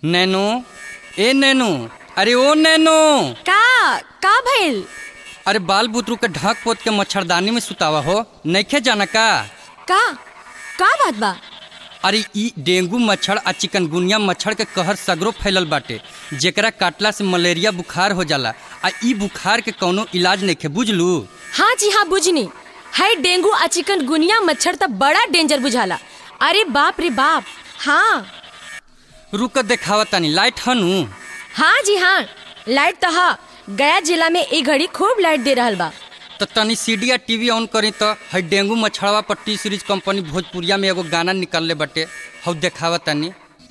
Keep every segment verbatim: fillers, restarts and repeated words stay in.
नैनो, ए नैनो, अरे ओ नैनो, का का भइल? अरे बाल बुतरू के ढक पोत के मच्छरदानी में सुतावा हो, नइखे जाना का? का का बात बा? अरे ई डेंगू मच्छर आ चिकनगुनिया मच्छर के कहर सगरो फैलल बाटे, जेकरा काटला से मलेरिया बुखार हो जाला। आ ई बुखार के कौनो इलाज नइखे, बुझलू? हाँ जी हाँ बुझनी। है डेंगू आ चिकनगुनिया मच्छर त बड़ा डेंजर बुझाला। अरे बाप रे बाप। हाँ रुक देखावा तानी, लाइट हनु? हाँ जी हाँ लाइट तो हा। गया जिला में एक घड़ी खूब लाइट दे रहल बा। तो तनी सीडी या टीवी ऑन करी तो है डेंगू मच्छरवा पर टी सीरीज कंपनी भोजपुरिया में एगो गाना निकलले बटे, हौ देखावा तानी।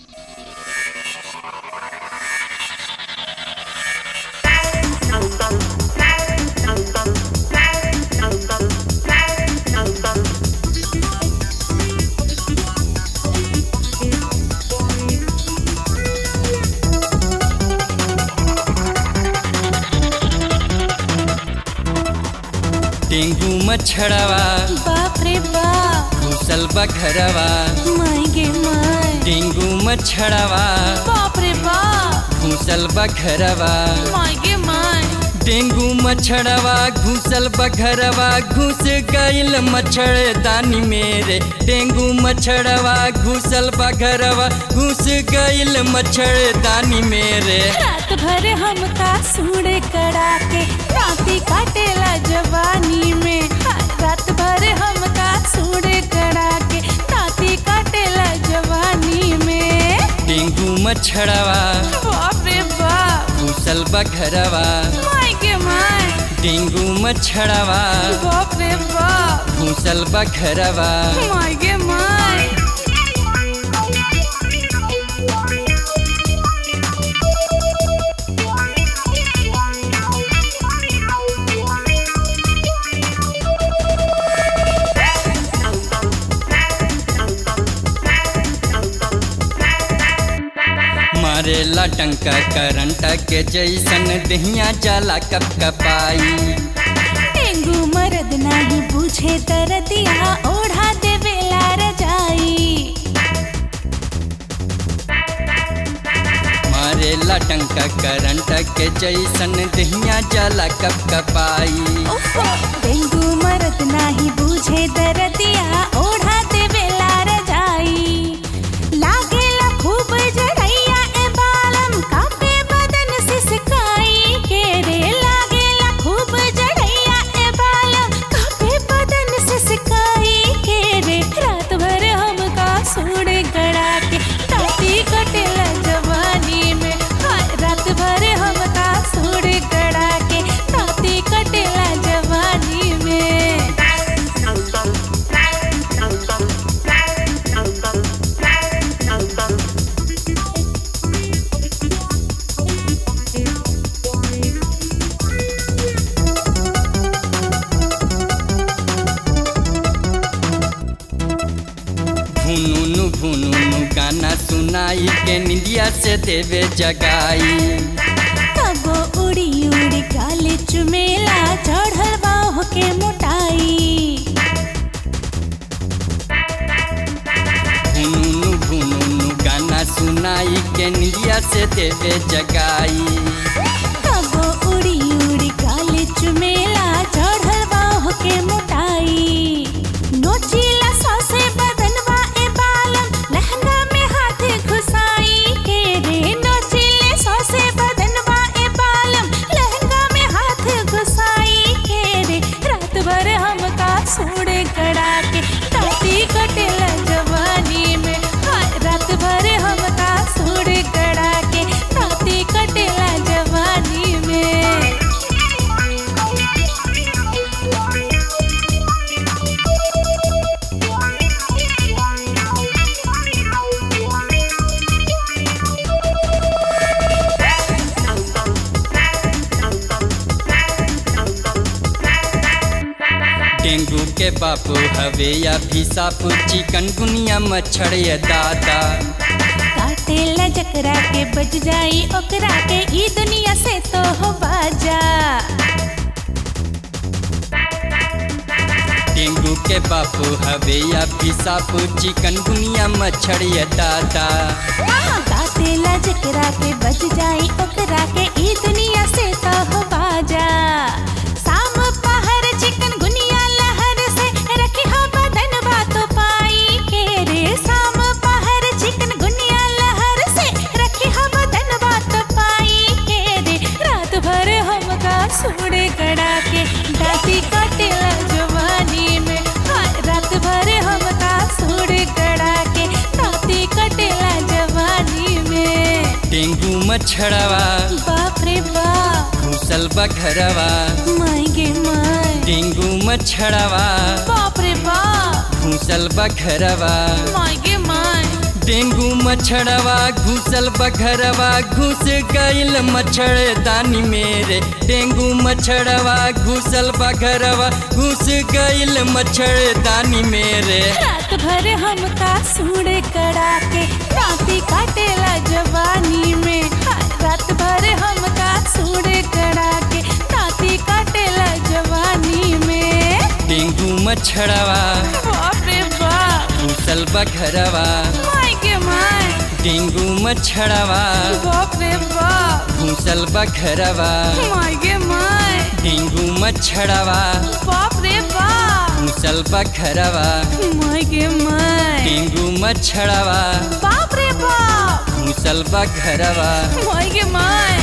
डेंगू मच्छरवा बाप रे बाप, घुसल बा घरवा। माय गे माय, डेंगू मच्छरवा बाप रे बाप, घुसल बा घरवा। माय गे माय। डेंगू मच्छरवा घुसल बा घरवा, घुस गइल मच्छरदानी मेरे। डेंगू मच्छरवा घुसल बा घरवा, घुस गइल मच्छरदानी मेरे। रात भर हमका सूड़े कड़ा के राती काटेला जवानी में। रात भर हमका सूड़े कड़ा के राती काटेला जवानी में। डेंगू मच्छरवा बाप रे बाप, घुसल बा घरवा। माय गे माय, डेंगू मच्छरवा बाप रे बाप, घुसल बा घरवा। माय गे माय। मारेला डंका करंट के जैसन दहिया जाला कप कपाई। डेंगू मर्द नाही बुझे दर्दिया, ओढ़ा देवेला रजाई। मारेला डंका करंट के जैसन दहिया जाला कप कपाई। डेंगू मर्द नाही बुझे दर्दिया, ओढ़ा देवेला रजाई। लागेला खूब जड़ैया ए बालम, कापे बदन सिसकाई के रे। लागेला खूब जड़ैया ए बालम, कापे बदन सिसकाई के रे। रात भर हमका सूड़े गड़ा के ताती कटेला जवानी में। हाय रात भर हमका सूड़े गड़ा के ताती कटेला जवानी में। भुनुनु भुनुनु गाना सुनाई के निंदिया से देवे जगाई। कबो उड़ी उड़ी गाले चुमेला, चढ़ल बाह के मोटाई। भुनुनु भुनुनु गाना सुनाई के निंदिया से देवे जगाई। कबो उड़ी उड़ी गाले चुमेला, चढ़ल बाह के मोटाई। नोचीला सौसे बदनवा ए बालम, लहंगा में हाथ घुसाई के रे। नोचीले सौसे बदनवा ए बालम, लहंगा में हाथ घुसाई के रे। रात भर हमका सूड़े गड़ा के ताती कटेला जवानी में। हाय रात भर हमका सूड़े गड़ा के ताती कटेला जवानी में। डेंगू के बापू हवे या भी सापू, चिकनगुनिया मच्छर या दादा। काटेला जकरा के बज जाई ओकरा के, ई दुनिया से तो हो बाजा। डेंगू के बापू हवे या पिसापू चिकनगुनिया मच्छर या दादा दाते लजक मच्छड़वा बाप रे बाप घुसल बघरवा माय गे माय डेंगू मच्छड़वा बाप रे बाप घुसल बघरवा माय गे माय डेंगू मच्छड़वा घुसल बघरवा घुस गईल मच्छरदानी मेरे डेंगू मच्छड़वा घुसल बघरवा घुस गईल मच्छरदानी मेरे रात भर हमका सूड़े कड़ा के राती काटेला जवानी में रात भर हमका सूड़े कड़ा के राती काटेला जवानी में डेंगू मच्छड़वा बाप रे बाप घुसल बघरवा माय गे माय डेंगू मच्छड़वा बाप रे बाप घुसल बघरवा माय गे माय डेंगू मच्छड़वा बाप रे बाप घुसल बघरवा माय गे माय डेंगू मच्छड़वा बाप रे बाप घुसल बघरवा माय गे माय